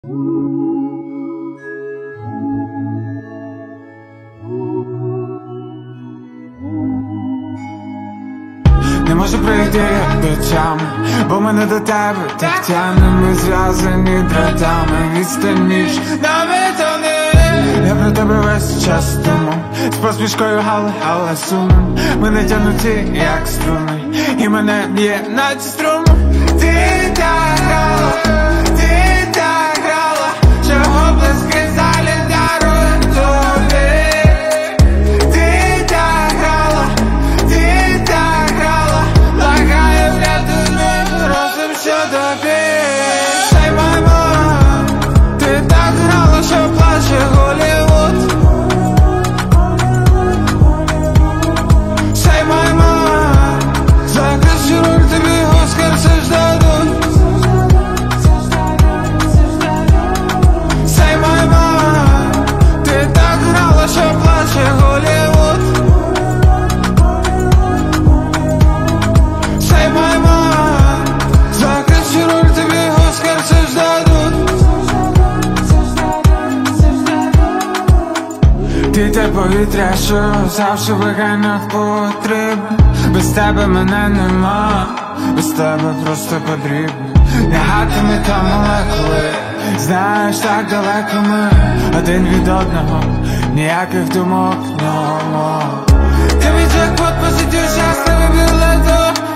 Не можу прийти до тями, бо мене до тебе так тягне. Ми зв'язані дротами, відстань між нами тоне. Я про тебе весь час думав, з посмішкою гала сумом. Ми не тянуті, як струни, і мене б'є наче струм. Ти так грала, ти так грала, чого близьки залі дарують тобі. Ти так грала, ти так грала, благаю, врятуй мене, розум, що тобі. Say my mind, ти так грала, що плаче Голлівуд. Say my mind, за кращу роль тобі Оскар все ж дадуть. Say my mind, ти так грала, що плаче Голлівуд. Say my mind, за кращу роль тобі Оскар все ж дадуть. Ти те повітря, що завжди вигайно потрібно. Без тебе мене нема, без тебе просто потрібно. Лягатиме та молекули, знаєш, так далеко ми один від одного, ніяких думок, no more. Ти мій джекпот, посидю щасливий білету.